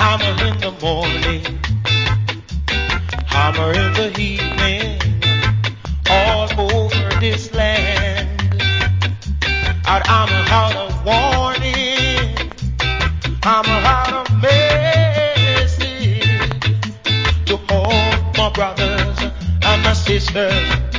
Hammer in the morning, hammer in the evening, all over this land. I'd hammer out a warning, hammer out a message to all my brothers and my sisters.